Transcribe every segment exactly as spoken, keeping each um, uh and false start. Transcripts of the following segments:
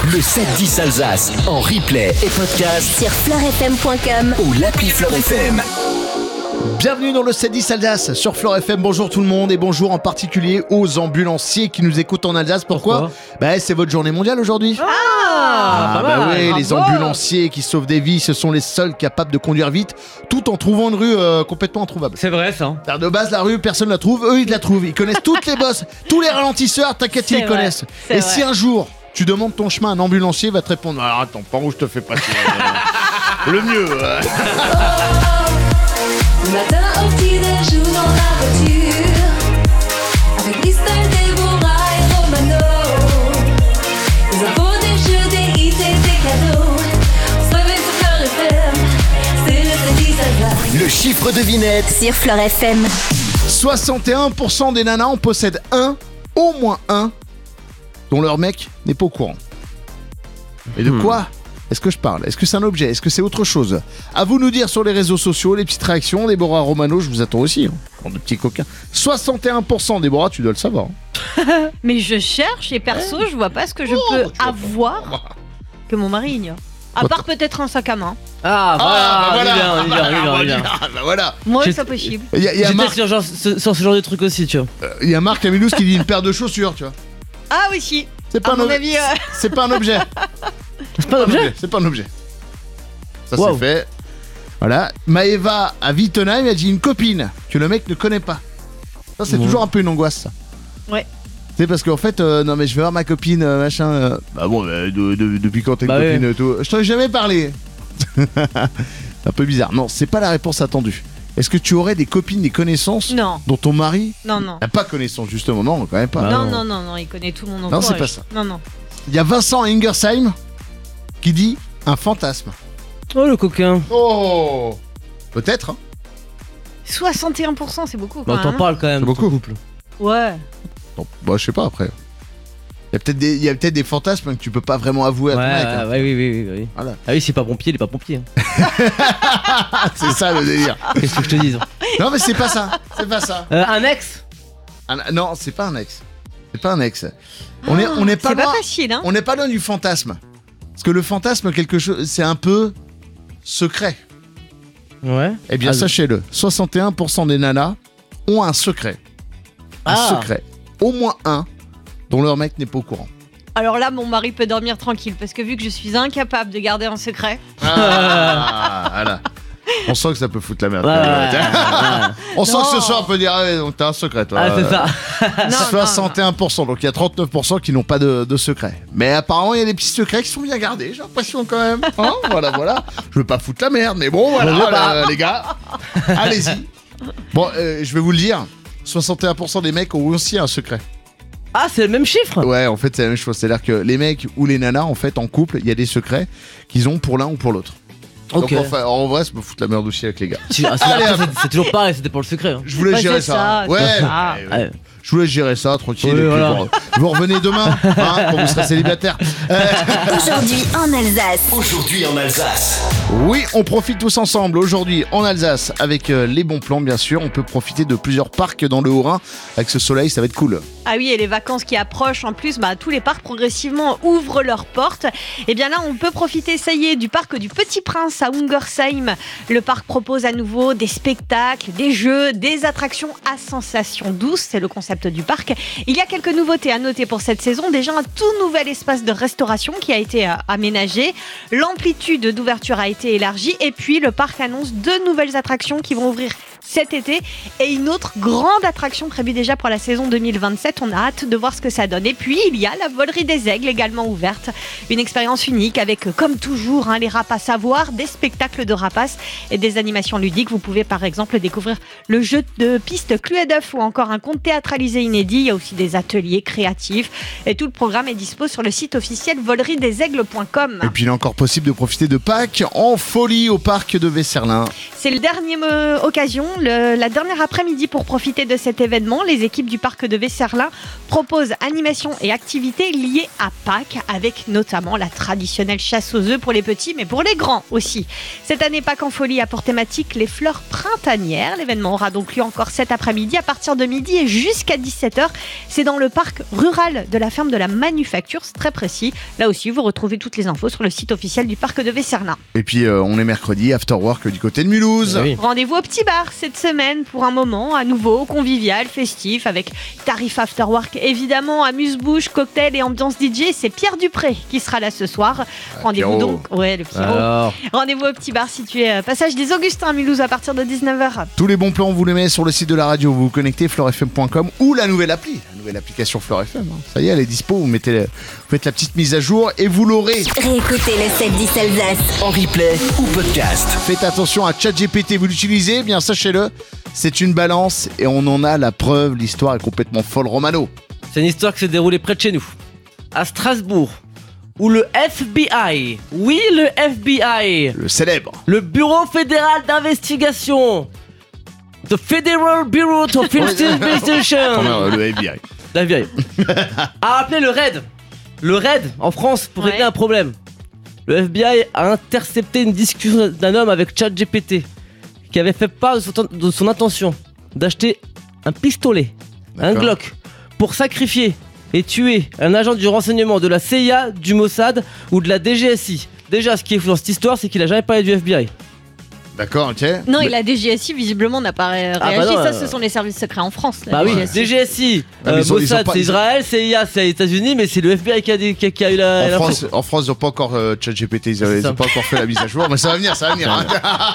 Le sept dix Alsace en replay et podcast sur fleur f m point com ou l'appli Fleur F M. Bienvenue dans le sept dix Alsace sur Fleur F M. Bonjour tout le monde et bonjour en particulier aux ambulanciers qui nous écoutent en Alsace. Pourquoi ? Pourquoi ? Bah, c'est votre journée mondiale aujourd'hui. Ah, Ah, pas bah mal. oui, les Bravo. ambulanciers qui sauvent des vies, ce sont les seuls capables de conduire vite tout en trouvant une rue euh, complètement introuvable. C'est vrai ça. Alors de base, la rue, personne la trouve, eux ils la trouvent. Ils connaissent toutes les bosses, tous les ralentisseurs, t'inquiète, ils C'est les vrai, connaissent. c'est Et vrai. si un jour tu demandes ton chemin, un ambulancier va te répondre: alors attends, par où je te fais passer euh, le mieux. euh. Le matin au petit-déj ou dans la voiture, avec Christelle, Déborah et Romano. Des infos, des jeux, des hits et des cadeaux. On se réveille sur Fleur F M, c'est le sept dix Alsace. Le chiffre devinette. sur Fleur F M. soixante et un pour cent des nanas en possèdent un, au moins un, dont leur mec n'est pas au courant. Et de Hmm. quoi est-ce que je parle ? Est-ce que c'est un objet ? Est-ce que c'est autre chose ? À vous de nous dire sur les réseaux sociaux, les petites réactions. Déborah Romano, je vous attends aussi, hein, pour de petits coquins. soixante et un pour cent, Déborah, tu dois le savoir. hein. Mais je cherche et perso, je vois pas ce que je Oh, peux bah, tu vas avoir que mon mari ignore. À Bah, part peut-être un sac à main. Ah, Ah, voilà, bah on y vient, on y vient, on y vient, on y vient. Ah, bah voilà. Moi, J'ai- c'est possible. Il y a, il y a J'étais Marc, sur, genre, ce, sur ce genre de truc aussi, tu vois. euh, il y a Marc Amilous qui dit une paire de chaussures, tu vois. Ah oui, si. C'est pas, À un mon ob- avis, euh, c'est pas un objet. C'est pas un objet. C'est pas un objet. Ça Wow. c'est fait. Voilà. Maëva à Wittenheim a dit une copine que le mec ne connaît pas. Ça c'est Bon. toujours un peu une angoisse ça. Ouais. C'est parce qu'en fait, euh, non mais je vais voir ma copine, euh, machin. euh, bah bon, euh, de- de- depuis quand t'es Bah copine ouais. euh, tout. Je t'en ai jamais parlé. C'est un peu bizarre. Non, c'est pas la réponse attendue. Est-ce que tu aurais des copines, des connaissances non, dont ton mari non, non. n'a pas connaissance justement? Non, quand même pas. Bah non, non. non, non, non, il connaît tout mon Non, entourage. c'est pas ça. Non, non. Il y a Vincent à Ingersheim qui dit un fantasme. Oh le coquin. Oh, peut-être. Hein. soixante et un pour cent, c'est beaucoup quand Bah, t'en même. parles quand même. C'est beaucoup. ton couple. Ouais. Bon, bah, je sais pas après. Il y a peut-être des, il y a peut-être des fantasmes que tu peux pas vraiment avouer à Ouais, ton mec. ouais, hein. ouais, oui, oui, oui, oui. Voilà. Ah oui, c'est pas pompier, il est pas pompier. hein. Ah, c'est ça le délire. Qu'est-ce que je te dis hein. Non, mais c'est pas ça. C'est pas ça. euh, Un ex. Un- non, c'est pas un ex. C'est pas un ex. On est, on est pas C'est pas loin. facile, hein. On n'est pas loin du fantasme. Parce que le fantasme, quelque chose, c'est un peu secret. Ouais. Eh bien, Ah, sachez-le, soixante et un pour cent des nanas ont un secret. Un Ah. secret. Au moins un dont leur mec n'est pas au courant. Alors là, mon mari peut dormir tranquille parce que vu que je suis incapable de garder un secret. Ah, voilà. On sent que ça peut foutre la merde. Ouais, quand même. ouais, ouais. On sent Non. que ce soir on peut dire ah ouais, donc t'as un secret toi. Ah, c'est ça. Non, non, soixante et un pour cent, donc il y a trente-neuf pour cent qui n'ont pas de, de secret. Mais apparemment il y a des petits secrets qui sont bien gardés, j'ai l'impression quand même. Hein, voilà, voilà. Je veux pas foutre la merde, mais bon voilà Je veux pas. euh, les gars, allez-y. Bon, euh, je vais vous le dire, soixante et un pour cent des mecs ont aussi un secret. Ah, c'est le même chiffre. Ouais, en fait c'est la même chose, c'est-à-dire que les mecs ou les nanas en fait en couple, il y a des secrets qu'ils ont pour l'un ou pour l'autre. Ok. Donc enfin, en vrai, ça me fout la merde aussi avec les gars. Tu- ah, c'est- Allez, après, hop. c'est- c'est toujours pareil, c'était pour le secret. hein. Je vous laisse Bah, gérer c'est ça. ça, Ouais, c'est ça. ouais, ouais. Ouais. Je vous laisse gérer ça, tranquille. Oui, et puis voilà. vous, vous revenez demain, hein, quand vous serez célibataire. Euh, Aujourd'hui en Alsace. Aujourd'hui en Alsace. oui, on profite tous ensemble aujourd'hui en Alsace avec euh, les bons plans, bien sûr. On peut profiter de plusieurs parcs dans le Haut-Rhin. Avec ce soleil, ça va être cool. Ah oui, et les vacances qui approchent en plus, bah, tous les parcs progressivement ouvrent leurs portes. Et bien là, on peut profiter, ça y est, du parc du Petit Prince à Ungersheim. Le parc propose à nouveau des spectacles, des jeux, des attractions à sensations douces. C'est le concept du parc. Il y a quelques nouveautés à noter pour cette saison. Déjà, un tout nouvel espace de restauration qui a été euh, aménagé. L'amplitude d'ouverture a été élargie. Et puis, le parc annonce deux nouvelles attractions qui vont ouvrir cet été et une autre grande attraction prévue déjà pour la saison deux mille vingt-sept. On a hâte de voir ce que ça donne. Et puis, il y a la volerie des aigles également ouverte. Une expérience unique avec, comme toujours, hein, les rapaces à voir, des spectacles de rapaces et des animations ludiques. Vous pouvez par exemple découvrir le jeu de piste Cluedo ou encore un conte théâtralisé inédit. Il y a aussi des ateliers créatifs et tout le programme est dispo sur le site officiel volerie des aigles point com. Et puis il est encore possible de profiter de Pâques en folie au parc de Vesserlin. C'est la dernière euh, occasion le- la dernière après-midi pour profiter de cet événement. Les équipes du parc de Vesserlin proposent animations et activités liées à Pâques, avec notamment la traditionnelle chasse aux œufs pour les petits, mais pour les grands aussi. Cette année, Pâques en folie a pour thématique les fleurs printanières. L'événement aura donc lieu encore cet après-midi à partir de midi et jusqu'à dix-sept heures. C'est dans le parc rural de la ferme de la Manufacture, c'est très précis. Là aussi, vous retrouvez toutes les infos sur le site officiel du parc de Vesserlin. Et puis euh, on est mercredi, after work du côté de Mulhouse. Ah oui. Rendez-vous au petit bar cette semaine pour un moment à nouveau convivial, festif, avec tarif after work évidemment, amuse-bouche, cocktail et ambiance D J. C'est Pierre Dupré qui sera là ce soir. Rendez-vous Pierrot. donc, ouais le Pierrot. Alors, Rendez-vous au petit bar situé à passage des Augustins à Mulhouse à partir de dix-neuf heures. Tous les bons plans, vous les mettez sur le site de la radio. Vous vous connectez fleur f m point com ou la nouvelle appli, la nouvelle application Fleur F M. hein. Ça y est, elle est dispo. Vous mettez, vous faites la petite mise à jour et vous l'aurez. Réécoutez le sept dix Alsace. En replay ou podcast. Faites attention à ChatGPT. Vous l'utilisez, eh bien sachez-le, c'est une balance et on en a la preuve. L'histoire est complètement folle, Romano. c'est une histoire qui s'est déroulée près de chez nous, à Strasbourg, où le F B I, oui le F B I, Le célèbre. le Bureau fédéral d'investigation, the Federal Bureau of Attends, Investigation, euh, le F B I. la vieille, a appelé le RAID, le RAID en France pour régler Ouais. un problème. Le F B I a intercepté une discussion d'un homme avec ChatGPT qui avait fait part de son, de son intention d'acheter un pistolet, un D'accord. Glock, pour sacrifier et tuer un agent du renseignement de la C I A, du Mossad ou de la D G S I. Déjà, ce qui est fou dans cette histoire, c'est qu'il a jamais parlé du F B I. D'accord, ok. Non, Mais- et la D G S I visiblement n'a pas ré- bah réagi. non, Ça, euh, ce sont les services secrets en France. la Bah oui, D G S I. D G S I, Ah, mais euh, ils ont- ils ont Mossad pas- c'est ils ont- Israël, C I A c'est les États-Unis, mais c'est le F B I qui a, des- qui a, qui a eu la. En l'info. France, en France, ils n'ont pas encore euh, ChatGPT, ils C'est n'ont ça. pas encore fait la mise à jour, mais ça va venir, ça va venir. hein.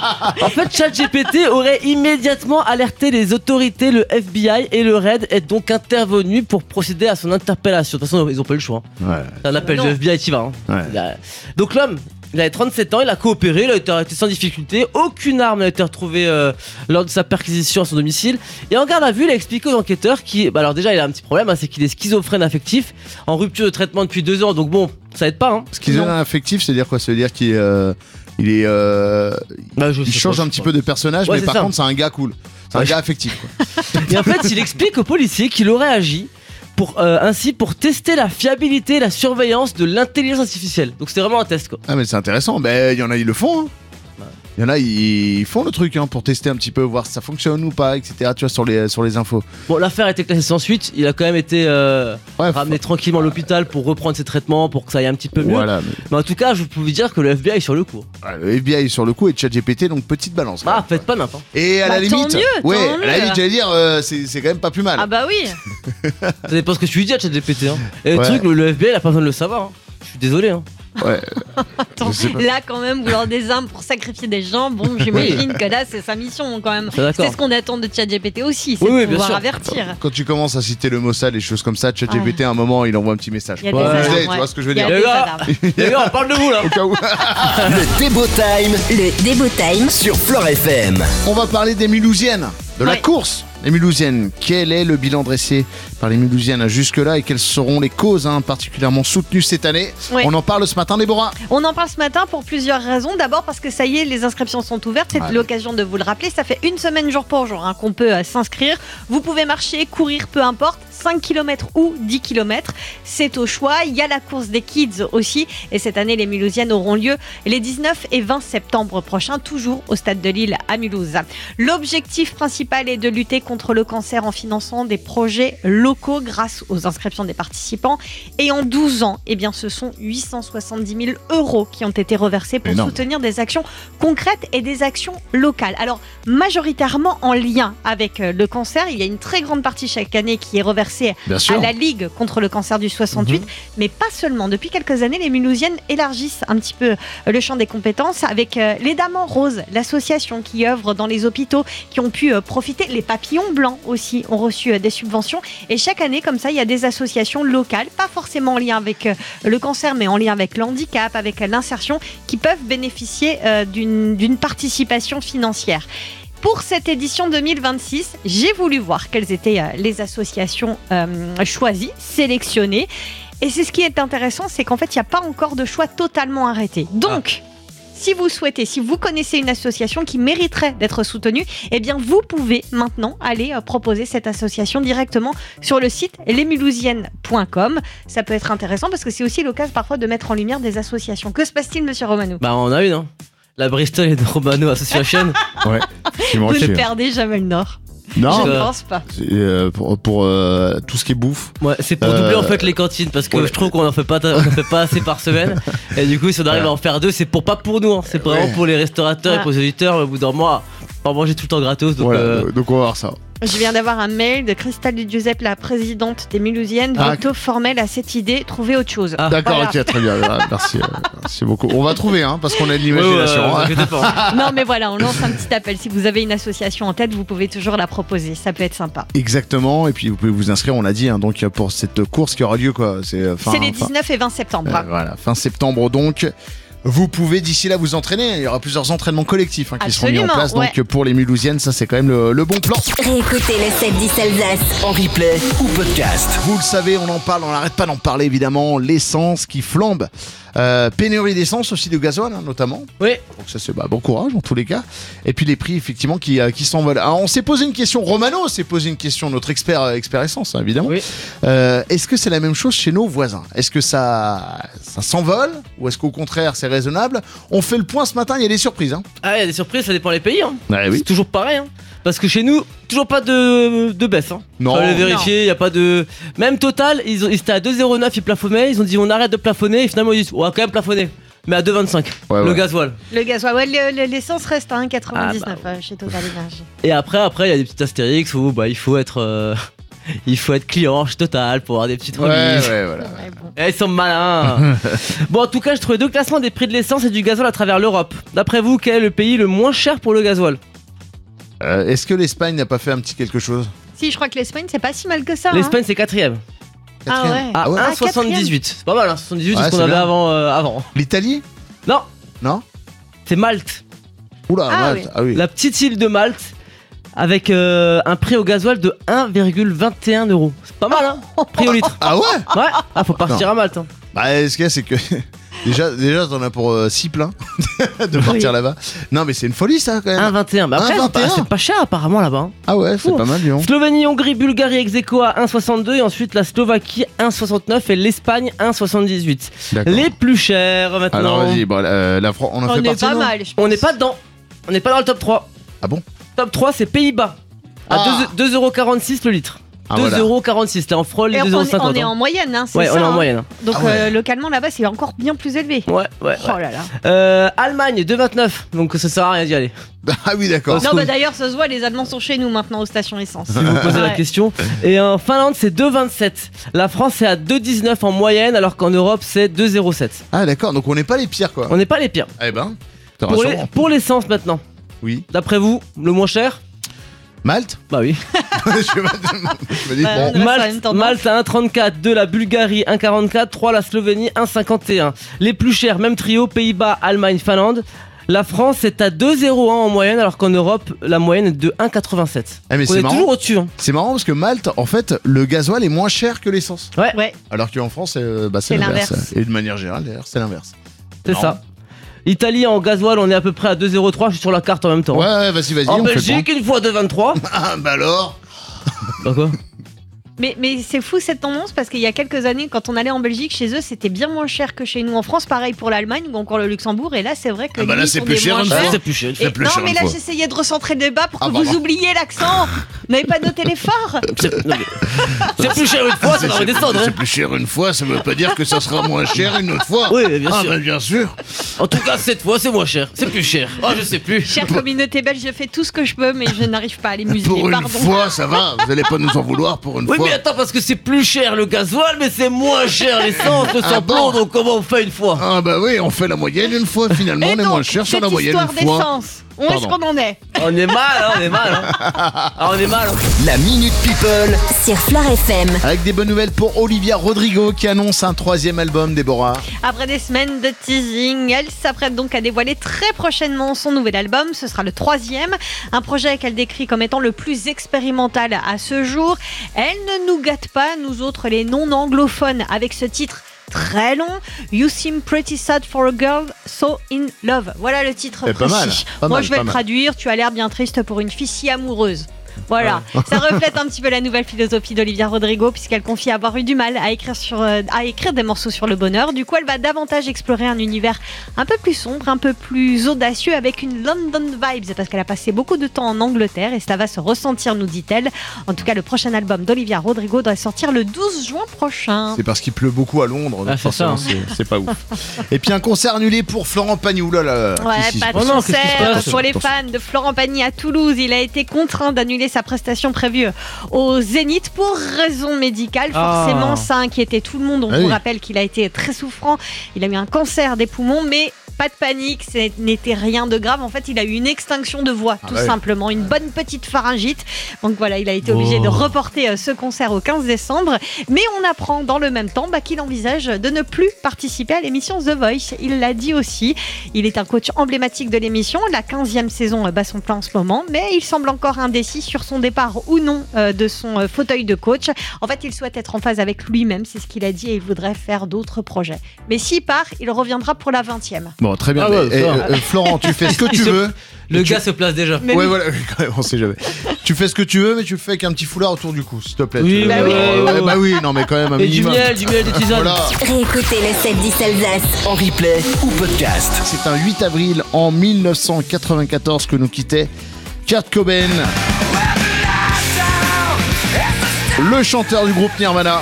En fait, ChatGPT aurait immédiatement alerté les autorités, le F B I et le RAID est donc intervenu pour procéder à son interpellation. De toute façon, ils ont pas eu le choix. hein. Ouais, C'est un appel Non. du F B I, tu vas. hein. ouais. Il a- Donc l'homme, il avait trente-sept ans, il a coopéré, il a été arrêté sans difficulté, aucune arme n'a été retrouvée euh, lors de sa perquisition à son domicile. Et en garde à vue, il a expliqué aux enquêteurs qui, bah alors déjà il a un petit problème, hein, c'est qu'il est schizophrène affectif, en rupture de traitement depuis deux ans, donc bon, ça aide pas. Hein. Schizophrène affectif, c'est-à-dire quoi? Ça veut dire qu'il est, euh, il est, euh, Bah, je il sais change pas, un je petit sais peu de personnage, Ouais, mais c'est par ça. contre, c'est un gars cool. C'est un Ouais. gars affectif. Quoi. pas. Et en fait, il explique aux policiers qu'il aurait agi pour, euh, ainsi pour tester la fiabilité et la surveillance de l'intelligence artificielle. Donc c'est vraiment un test quoi. Ah, mais c'est intéressant. Ben, il y en a, ils le font. hein. Il y en a, ils font le truc hein, pour tester un petit peu, voir si ça fonctionne ou pas, et cetera. Tu vois, sur les, sur les infos. Bon, l'affaire a été classée sans suite, il a quand même été euh, Ouais, ramené tranquillement à l'hôpital pour reprendre ses traitements, pour que ça aille un petit peu mieux. Voilà. Mais, Mais en tout cas, je peux vous dire que le F B I est sur le coup. ouais, le F B I est sur le coup et ChatGPT, donc petite balance. quand Ah, même. faites pas n'importe. Et à Bah, la tant limite, mieux, tant ouais, à la mieux. limite, j'allais dire, euh, c'est c'est quand même pas plus mal. Ah bah oui. Ça dépend ce que tu lui dis à ChatGPT. Hein. Et le Ouais. truc, le, le F B I, il a pas besoin de le savoir. hein. Je suis désolé. Hein. Ouais. Attends, Je sais pas. là quand même, vouloir des armes pour sacrifier des gens, bon, j'imagine que là c'est sa mission quand même. Je suis d'accord. C'est ce qu'on attend de ChatGPT aussi, c'est Oui, oui, de bien pouvoir sûr. avertir. Quand tu commences à citer le Mossad, des choses comme ça, ChatGPT, à un moment, il envoie un petit message. Il y a Pour des vous alarmes, aider, tu ouais. vois ce que je veux Il y a dire Les des gars. alarmes. Les gars, on parle de vous là. Au cas où. Le Débo Time Le Débo Time sur Fleur F M. On va parler des Mulhousiennes, de la Ouais. course. Les Mulhousiennes, quel est le bilan dressé par les Mulhousiennes jusque-là et quelles seront les causes hein, particulièrement soutenues cette année? Ouais. On en parle ce matin, Déborah. On en parle ce matin pour plusieurs raisons. D'abord parce que ça y est, les inscriptions sont ouvertes. C'est Ouais. l'occasion de vous le rappeler. Ça fait une semaine jour pour jour hein, qu'on peut euh, s'inscrire. Vous pouvez marcher, courir, peu importe. cinq kilomètres ou dix kilomètres. C'est au choix. Il y a la course des kids aussi. Et cette année, les Mulhousiennes auront lieu les dix-neuf et vingt septembre prochains, toujours au Stade de Lille à Mulhouse. L'objectif principal est de lutter contre le cancer en finançant des projets locaux grâce aux inscriptions des participants. Et en douze ans, eh bien, ce sont huit cent soixante-dix mille euros qui ont été reversés pour Énorme. soutenir des actions concrètes et des actions locales. Alors, majoritairement en lien avec euh, le cancer. Il y a une très grande partie chaque année qui est reversée Bien à sûr. la Ligue contre le cancer du soixante-huit, mais pas seulement. Depuis quelques années, les Mulhousiennes élargissent un petit peu euh, le champ des compétences avec euh, les Dames en Rose, l'association qui œuvre dans les hôpitaux, qui ont pu euh, profiter. Les Papillons Blancs aussi ont reçu euh, des subventions. Et chaque année, comme ça, il y a des associations locales, pas forcément en lien avec euh, le cancer, mais en lien avec le handicap, avec euh, l'insertion, qui peuvent bénéficier euh, d'une d'une participation financière. Pour cette édition deux mille vingt-six, j'ai voulu voir quelles étaient euh, les associations euh, choisies, sélectionnées. Et c'est ce qui est intéressant, c'est qu'en fait, il n'y a pas encore de choix totalement arrêté. Donc, si vous souhaitez, si vous connaissez une association qui mériterait d'être soutenue, eh bien vous pouvez maintenant aller euh, proposer cette association directement sur le site les mulhousiennes point com. Ça peut être intéressant parce que c'est aussi l'occasion parfois de mettre en lumière des associations. Que se passe-t-il, monsieur Romano? Bah, on a une, hein. La Bristol et Romano Association. Ouais. Qui m'ont Vous ne fait- perdez jamais le Nord. Non, Je ne euh, pense pas. c'est, euh, pour, pour euh, tout ce qui est bouffe. Ouais, c'est pour Euh, doubler en fait les cantines parce que ouais. je trouve qu'on en fait pas, on en fait pas assez par semaine. Et du coup, si on arrive Ouais. à en faire deux, c'est pour pas pour nous, hein. C'est vraiment Ouais. pour les restaurateurs et Ah. pour les auditeurs. Au bout d'un mois, pas manger tout le temps gratos. Donc, Voilà, euh, donc on va voir ça. Je viens d'avoir un mail de Christelle Di Giuseppe, la présidente des Mulhousiennes. Ah. Voto formel à cette idée, trouvez autre chose. Ah. D'accord, Voilà. ok, très bien. Ah, merci, euh, merci beaucoup. On va trouver, hein, parce qu'on a de l'imagination. ouais, ouais, hein. vous inquiétez pas. Non mais voilà, on lance un petit appel. Si vous avez une association en tête, vous pouvez toujours la proposer. Ça peut être sympa. Exactement, et puis vous pouvez vous inscrire, on l'a dit, hein, donc pour cette course qui aura lieu, quoi. C'est euh, fin, C'est les fin- dix-neuf et vingt septembre. euh, voilà, fin septembre donc. Vous pouvez d'ici là vous entraîner. Il y aura plusieurs entraînements collectifs hein, qui seront mis en Absolument, place. Donc ouais. pour les Mulhousiennes, ça c'est quand même le, le bon plan. Réécoutez le sept dix Alsace. En replay ou podcast. Vous le savez, on en parle, on n'arrête pas d'en parler évidemment. L'essence qui flambe. Euh, pénurie d'essence aussi de gasoil hein, notamment. Oui. Donc ça c'est bah, bon courage en tous les cas. Et puis les prix effectivement qui, euh, qui s'envolent. Alors on s'est posé une question, Romano s'est posé une question, notre expert, euh, expert essence hein, évidemment. Oui. Euh, est-ce que c'est la même chose chez nos voisins? Est-ce que ça, ça s'envole ou est-ce qu'au contraire c'est raisonnable? On fait le point ce matin, il y a des surprises. Hein. Ah, il y a des surprises, ça dépend des pays. Hein. Ouais, C'est toujours pareil. Hein. Parce que chez nous, toujours pas de, de baisse. Hein. Non. Faut aller vérifier, il y a pas de. Même Total, ils, ont- ils étaient à deux virgule zéro neuf, ils plafonnaient. Ils ont dit on arrête de plafonner et finalement ils disent on va quand même plafonner. Mais à deux virgule vingt-cinq. Ouais, le ouais. gasoil. Le gasoil, ouais, le- le- l'essence reste à un virgule quatre-vingt-dix-neuf Ah, bah, euh, chez Total Energy. Et après, après, il y a des petites astérix où bah, il faut être. euh, il faut être client chez Total pour avoir des petites Ouais, remises. ouais, voilà. Ouais, bon. Eh, ils sont malins. Bon, en tout cas, j'ai trouvé deux classements des prix de l'essence et du gasoil à travers l'Europe. D'après vous, quel est le pays le moins cher pour le gasoil? Euh, est-ce que l'Espagne n'a pas fait un petit quelque chose? Si, je crois que l'Espagne, c'est pas si mal que ça. hein. L'Espagne, c'est quatrième. Ah Quatrième. ouais. À Ah ouais. un Ah, virgule soixante-dix-huit. C'est pas mal, hein, soixante-dix-huit, Ouais, c'est ce c'est qu'on avait bien. avant, euh, avant. L'Italie? Non, Non? c'est Malte. Oula, Ah Malte. oui. Ah oui. La petite île de Malte. Avec euh, un prix au gasoil de un virgule vingt et un euros. C'est pas mal, hein? Prix au litre. Ah ouais? Ouais, ah, faut partir à Malte. Hein. Bah, ce qu'il y a, c'est que déjà, déjà, t'en as pour six pleins de partir Oui. là-bas. Non, mais c'est une folie ça quand même. un virgule vingt et un. Bah après, un c'est pas- vingt et un. c'est pas cher apparemment là-bas. hein. Ah ouais, c'est Fou. pas mal, Lyon. Slovénie, Hongrie, Bulgarie, ex aequo à un virgule soixante-deux et ensuite la Slovaquie un virgule soixante-neuf et l'Espagne un virgule soixante-dix-huit. D'accord. Les plus chers maintenant. Alors vas-y, bon, euh, la France, on en On fait est partie. pas non mal, je pense. On n'est pas dedans. On n'est pas dans le top trois. Ah bon? Top trois, c'est Pays-Bas. À Ah. deux euros quarante-six le litre. Ah, voilà. deux euros quarante-six. Là, on frôle les Et on, deux euros est, on cinquante. est en moyenne, hein, c'est Ouais, ça. on est en hein. moyenne. Donc Ah ouais. euh, localement là-bas, c'est encore bien plus élevé. Ouais, ouais. ouais. Oh là là. Euh, Allemagne, deux virgule vingt-neuf. Donc ça sert à rien d'y aller. Ah oui, d'accord. Non, bah d'ailleurs, ça se voit, les Allemands sont chez nous maintenant aux stations essence. Si vous me posez la Ouais. question. Et en Finlande, c'est deux virgule vingt-sept. La France est à deux virgule dix-neuf en moyenne, alors qu'en Europe, c'est deux virgule zéro sept. Ah d'accord, donc on n'est pas les pires quoi. On n'est pas les pires. Eh ben, t'es Pour les- rassurant. Pour l'essence maintenant. Oui. D'après vous, le moins cher? Malte? Bah oui. je me je me dis, Ouais, bon. on a la Malte, même tendance. Malte à un virgule trente-quatre, deux la Bulgarie un virgule quarante-quatre, trois la Slovénie un virgule cinquante et un. Les plus chers, même trio, Pays-Bas, Allemagne, Finlande. La France est à deux virgule zéro un en moyenne, alors qu'en Europe, la moyenne est de un virgule quatre-vingt-sept. Ah, mais On c'est est marrant. toujours au-dessus. Hein. C'est marrant parce que Malte, en fait, le gasoil est moins cher que l'essence. Ouais, Ouais, Alors qu'en France, euh, bah, c'est C'est l'inverse. l'inverse. Et de manière générale, d'ailleurs, c'est l'inverse. c'est Non. ça. Italie en gasoil, on est à peu près à deux virgule zéro trois. Je suis sur la carte en même temps. Ouais, ouais, vas-y, vas-y. En on fait le Belgique, une fois deux virgule vingt-trois. point. Ah, bah alors. Bah quoi? mais, mais c'est fou cette tendance parce qu'il y a quelques années, quand on allait en Belgique, chez eux, c'était bien moins cher que chez nous en France. Pareil pour l'Allemagne ou encore le Luxembourg. Et là, c'est vrai que Ah bah là, limite, c'est on plus est cher moins une Ah, fois. c'est plus cher. C'est plus non, cher mais une là, fois. j'essayais de recentrer le débat pour que Ah, vous pardon. oubliez l'accent. Vous n'avez pas noté l'effort. C'est non, mais- c'est plus cher une fois, ça va redescendre. C'est Hein. plus cher une fois, ça veut pas dire que ça sera moins cher une autre fois. Oui, bien Ah, sûr. bah, bien sûr. En tout cas, cette fois, c'est moins cher. C'est plus cher. Oh, je sais plus. Chère communauté belge, je fais tout ce que je peux, mais je n'arrive pas à les museler. Pour une Pardon. fois, ça va. Vous allez pas nous en vouloir pour une Oui, fois. mais attends, parce que c'est plus cher le gasoil, mais c'est moins cher l'essence, le Ah samplon, bon donc comment on fait une fois? Ah bah oui, on fait la moyenne une fois. Finalement, Et on est donc, moins cher sur cette la moyenne histoire une fois. d'essence, où est-ce Pardon. qu'on en est? On est mal, hein, on est mal. Hein. Ah, on est mal. Hein. La Minute People. Sur Flair F M. Avec des bonnes nouvelles pour Olivia Rodrigo qui annonce un troisième album, Déborah. Après des semaines de teasing, elle s'apprête donc à dévoiler très prochainement son nouvel album. Ce sera le troisième, un projet qu'elle décrit comme étant le plus expérimental à ce jour. Elle ne nous gâte pas, nous autres les non-anglophones, avec ce titre très long. You seem pretty sad for a girl so in love. Voilà le titre Eh, pas précis. mal, pas Moi mal, je vais pas le mal. traduire. Tu as l'air bien triste pour une fille si amoureuse. Voilà, ça reflète un petit peu la nouvelle philosophie d'Olivia Rodrigo puisqu'elle confie avoir eu du mal à écrire, sur, euh, à écrire des morceaux sur le bonheur. Du coup, elle va davantage explorer un univers un peu plus sombre, un peu plus audacieux avec une London vibes parce qu'elle a passé beaucoup de temps en Angleterre et cela va se ressentir, nous dit-elle. En tout cas, le prochain album d'Olivia Rodrigo doit sortir le douze juin prochain. C'est parce qu'il pleut beaucoup à Londres, donc Ah, c'est forcément, ça, c'est, c'est pas ouf. Et puis un concert annulé pour Florent Pagny. Ouh là là. Ouais, qu'est-ce qui se pas de passe Oh non, qu'est-ce qui se concert passe pour les Attention. fans de Florent Pagny à Toulouse. Il a été contraint d'annuler sa prestation prévue au Zénith pour raison médicale. Ah. Forcément, ça inquiétait tout le monde. On Ah vous oui. rappelle qu'il a été très souffrant. Il a eu un cancer des poumons, mais pas de panique, ce n'était rien de grave. En fait, il a eu une extinction de voix, tout bah oui. simplement, une bonne petite pharyngite. Donc voilà, il a été obligé Oh. de reporter euh, ce concert au quinze décembre. Mais on apprend dans le même temps bah, qu'il envisage de ne plus participer à l'émission The Voice. Il l'a dit aussi. Il est un coach emblématique de l'émission. La quinzième saison euh, bat son plein en ce moment, mais il semble encore indécis sur son départ ou non euh, de son euh, fauteuil de coach. En fait, il souhaite être en phase avec lui-même, c'est ce qu'il a dit, et il voudrait faire d'autres projets. Mais s'il part, il reviendra pour la vingtième. Bon, très bien. Ah ouais, mais, ça. euh, euh, Florent, tu fais ce que tu Il se- veux. Le Tu- gars se place déjà. Mais ouais, oui. voilà, quand même, on sait jamais. Tu fais ce que tu veux, mais tu le fais avec un petit foulard autour du cou, s'il te plaît. Oui, Tu- bah euh, oui. ouais, ouais, bah oui, non, mais quand même un Et du minimum. miel, du miel, des tisanes. Voilà. Réécoutez le sept dix Alsace. En replay ou podcast. C'est un huit avril en mille neuf cent quatre-vingt-quatorze que nous quittait Kurt Cobain, le chanteur du groupe Nirvana.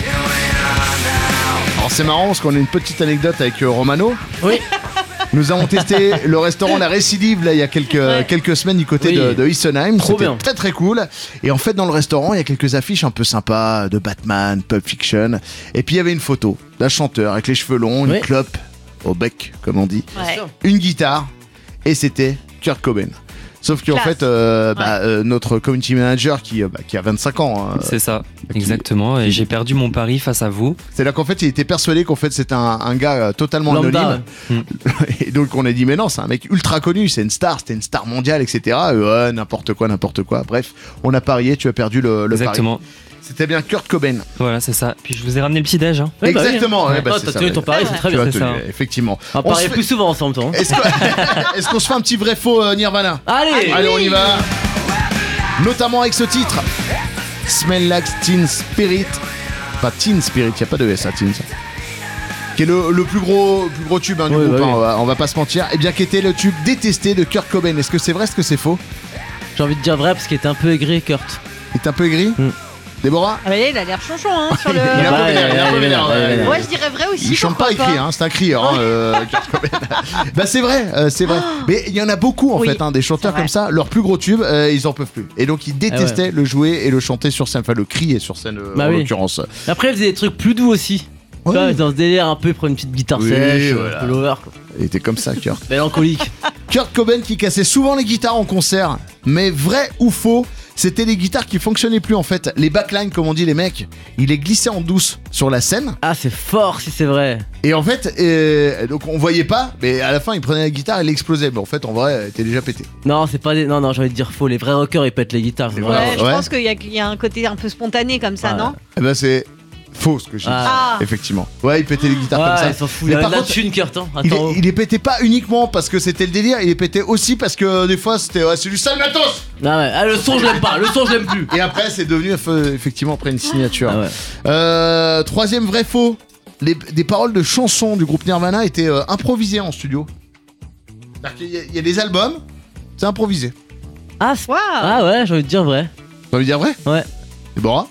Alors c'est marrant parce qu'on a une petite anecdote avec euh, Romano. Oui. Nous avons testé le restaurant La Récidive là il y a quelques, Ouais. quelques semaines du côté Oui. de, de Isenheim. Trop C'était bien. très très cool. Et en fait dans le restaurant il y a quelques affiches un peu sympas de Batman, Pulp Fiction. Et puis il y avait une photo d'un chanteur avec les cheveux longs, une Oui. clope au bec comme on dit, Ouais. une guitare et c'était Kurt Cobain. Sauf qu'en Classe. fait, euh, bah, euh, notre community manager qui, euh, bah, qui a vingt-cinq ans, hein, C'est ça, qui- exactement. Et j'ai perdu mon pari face à vous. c'est là qu'en fait il était persuadé qu'en fait c'était un, un gars euh, totalement Lambda. anonyme. Et donc on a dit mais non, c'est un mec ultra connu, c'est une star, c'était une star mondiale, et cetera. Et ouais, n'importe quoi, n'importe quoi. Bref, on a parié, tu as perdu le, le pari. Exactement. C'était bien Kurt Cobain. Voilà, c'est ça. Puis je vous ai ramené le petit-déj. Hein. Oui, bah oui. Exactement. ouais, bah, Ah, c'est t'as ça, tenu ouais. ton pari, c'est très Tu bien. as c'est tenu, ça. effectivement. On va On se parier fait- plus souvent ensemble, toi. hein. Est-ce que- est-ce qu'on se fait un petit vrai faux euh, Nirvana? Allez, Allez, on y va. Notamment avec ce titre, Smell Like Teen Spirit. Pas Teen Spirit, il n'y a pas de S à Teen. Ça. Qui est le, le plus gros plus gros tube hein, du Oui, groupe, bah hein, oui. on, va, on va pas se mentir. Et bien qui était le tube détesté de Kurt Cobain. Est-ce que c'est vrai, est-ce que c'est faux? J'ai envie de dire vrai parce qu'il était un peu aigri, Kurt. Il est un peu aigri Mm. Déborah? Ah bah là, il a l'air chonchon hein, sur le. Il est un peu Ouais, vénère, il est un peu ouais, vénère, ouais, ouais. ouais. Ouais, je dirais vrai aussi. Il chante pas, il pourquoi crie, hein, c'est un crieur, hein, euh, Kurt Cobain. Bah c'est vrai, euh, c'est vrai. Mais il y en a beaucoup en Oui, fait, hein, des chanteurs c'est vrai. comme ça, leur plus gros tube, euh, ils en peuvent plus. Et donc ils détestaient le jouer et le chanter sur scène, enfin le crier sur scène euh, Bah en oui. l'occurrence. Après, il faisait des trucs plus doux aussi. Ouais. Tu vois, dans ce délire un peu, il prend une petite guitare Oui, sèche, voilà. un peu lover, quoi. Il était comme ça, Kurt. Mélancolique. Kurt Cobain qui cassait souvent les guitares en concert, mais vrai ou faux, c'était des guitares qui fonctionnaient plus en fait. Les backlines, comme on dit les mecs, il les glissait en douce sur la scène. Ah, c'est fort si c'est vrai. Et en fait, euh, donc on voyait pas, mais à la fin il prenait la guitare et l'explosait. Mais en fait, en vrai, elle était déjà pétée. Non, c'est pas des. Non, non, j'ai envie de dire faux. Les vrais rockers, ils pètent les guitares. c'est Et Ouais, vrai. voilà. je Ouais. pense qu'il y, a- il y a un côté un peu spontané comme ça, Ouais. non? Eh ben c'est faux ce que j'ai dit. Ah. Effectivement. Ouais, il pétait les guitares comme Ouais, ça. ils s'en foutent. Mais Il a par de la contre, thune, Kurt. Hein. Il, Attends. est- il les pétait pas uniquement parce que c'était le délire, il les pétait aussi parce que des fois c'était ouais, c'est du sale matos. Ah ouais. Ah, le son, je l'aime pas. Le son, je l'aime plus. Et après c'est devenu euh, effectivement après une signature. Ah ouais. Euh, troisième vrai faux, les, des paroles de chansons du groupe Nirvana étaient euh, improvisées en studio. C'est-à-dire qu'il y a- il y, a des albums, c'est improvisé. Ah, c'est- Waouh. ah ouais, j'ai envie de dire vrai. Ça veut dire vrai? Ouais. Déborah?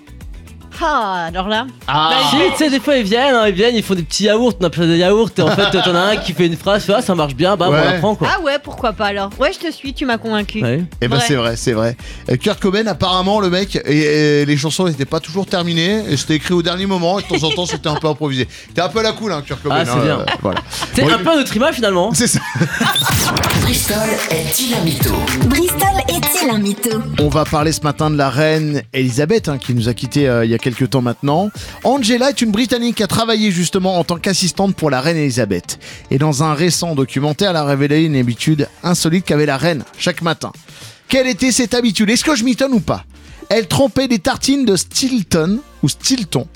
Ah, alors là. Ah Si, tu sais, des fois ils viennent, hein, ils viennent, ils font des petits yaourts, on appelle ça des yaourts, et en fait t'en as un qui fait une phrase, tu vois, ça marche bien, bah Ouais. on la prend quoi. Ah ouais, pourquoi pas alors? Ouais, je te suis, tu m'as convaincu. Ouais. Eh ben Vrai. c'est vrai, c'est vrai. Euh, Kurt Cobain, apparemment, le mec, et, et les chansons n'étaient pas toujours terminées, et c'était écrit au dernier moment, et de temps en temps c'était un peu improvisé. C'était un peu à la cool, hein, Kurt Cobain. Ah, c'est hein, bien. euh, voilà. C'est Bon, un peu notre image finalement. C'est ça. Bristol est-il un mytho? Bristol est-il un mytho? On va parler ce matin de la reine Elisabeth, hein, qui nous a quittés euh, il y a quelques temps maintenant. Angela est une Britannique qui a travaillé justement en tant qu'assistante pour la reine Elisabeth. Et dans un récent documentaire, elle a révélé une habitude insolite qu'avait la reine chaque matin. Quelle était cette habitude? Est-ce que je m'y tonne ou pas? Elle trempait des tartines de Stilton, ou Stilton,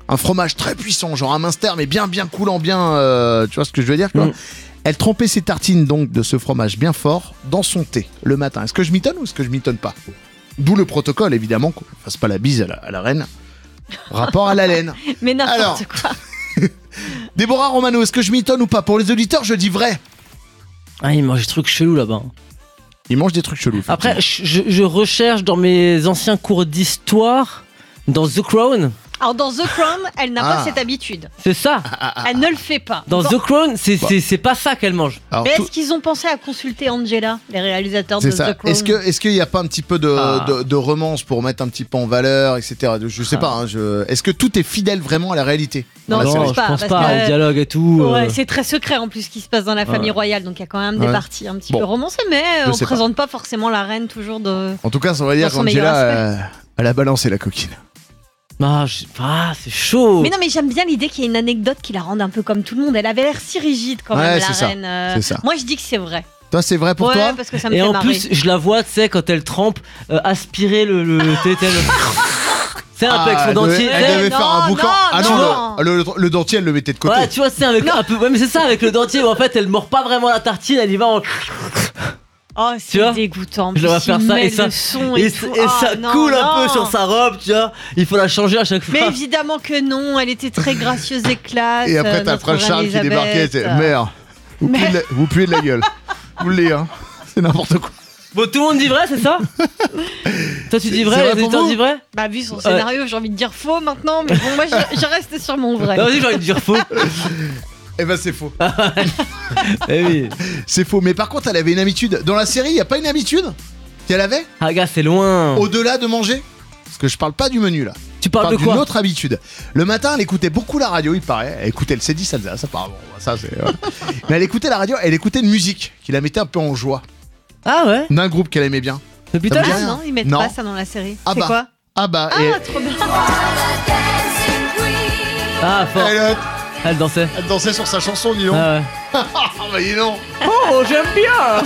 un fromage très puissant, genre un Munster, mais bien bien coulant, bien, euh, tu vois ce que je veux dire quoi. Mm. Elle trempait ses tartines donc de ce fromage bien fort dans son thé le matin. Est-ce que je m'étonne ou est-ce que je m'étonne pas? D'où le protocole évidemment qu'on fasse pas la bise à la, à la reine. Rapport à la laine. Mais n'importe Alors. quoi. Déborah Romano, est-ce que je m'étonne ou pas? Pour les auditeurs, je dis vrai. Ah, il mange des trucs chelous là-bas. Il mange des trucs chelous. Après, effectivement. je, je recherche dans mes anciens cours d'histoire, dans The Crown, Alors dans The Crown, elle n'a Ah. pas cette habitude. c'est ça. Elle ne le fait pas. Dans Bon. The Crown, c'est Bon. c'est- c'est pas ça qu'elle mange. Alors, Mais tout- est-ce qu'ils ont pensé à consulter Angela, les réalisateurs de c'est The ça. Crown? Est-ce que est-ce qu'il n'y a pas un petit peu de, Ah. de, de romance pour mettre un petit peu en valeur, et cetera. Je sais Ah. pas. Hein, je... Est-ce que tout est fidèle vraiment à la réalité dans Non, la je série pense je pas, pense parce pas. que- Le dialogue et tout. euh, Ouais, c'est très secret en plus ce qui se passe dans la famille Ouais. royale, donc il y a quand même des Ouais. parties un petit Bon. peu romancées, mais Je on sais pas. présente pas. forcément la reine toujours de. En tout cas, ça va dire Dans son meilleur qu'Angela, euh, elle a balancé la coquine. Ah, je- ah, c'est chaud. Mais non, mais j'aime bien l'idée qu'il y ait une anecdote qui la rende un peu comme tout le monde. Elle avait l'air si rigide quand Ouais, même, la c'est ça, reine. euh. c'est ça. Moi, je dis que c'est vrai. Toi, c'est vrai pour ouais, toi? parce que ça me Et fait en marrer. plus, je la vois, tu sais, quand elle trempe, euh, aspirer le. le, tu sais, tu sais, le- C'est un peu avec son elle devait, dentier. elle tu sais. devait non, faire un boucan. non, ah non, non. Le, le, le dentier, elle le mettait de côté. Ouais, tu vois, c'est avec un peu. Ouais, mais c'est ça, avec le dentier, où en fait, elle mord pas vraiment la tartine, elle y va en. Oh, Tu vois, c'est dégoûtant. je la vois Puis faire il ça, met et ça- le son Et, et, et tout. Oh, ça non, coule un non. peu sur sa robe, tu vois. Il faut la changer à chaque fois. Mais évidemment que non, elle était très gracieuse et classe. Et après, euh, t'as notre Prince reine Charles qui Elisabeth. débarquait. c'est- Mère, vous Mais- puez, de la, vous puez de la gueule. Vous le dites, hein. C'est n'importe quoi. Bon, tout le monde dit vrai, c'est ça? Toi, tu dis C'est vrai, vrai les pour auditeurs vous disent vrai? Bah, vu son scénario, j'ai envie de dire faux maintenant, mais bon, moi je, je reste sur mon vrai. Non, vas-y, j'ai envie de dire faux. Eh ben, c'est faux. Eh oui. C'est faux. Mais par contre, elle avait une habitude. Dans la série, il n'y a pas une habitude qu'elle avait Ah, gars, c'est loin. au-delà de manger? Parce que je parle pas du menu là. Tu Je parles parle de d'une quoi? autre habitude. Le matin, elle écoutait beaucoup la radio, il paraît. Elle écoutait le C dix Alsace, apparemment. Ça, c'est. voilà. Mais elle écoutait la radio, elle écoutait une musique qui la mettait un peu en joie. Ah ouais? D'un groupe qu'elle aimait bien. Depuis Ça tout à me dit l'heure? Ah rien. non, ils mettent Non. pas ça dans la série. Ah c'est bah. quoi? Ah bah, Ah, et trop bien. Ah, fort. elle, euh, Elle dansait. elle dansait sur sa chanson, dis donc. Ah ouais. Ah bah dis donc. Oh, j'aime bien.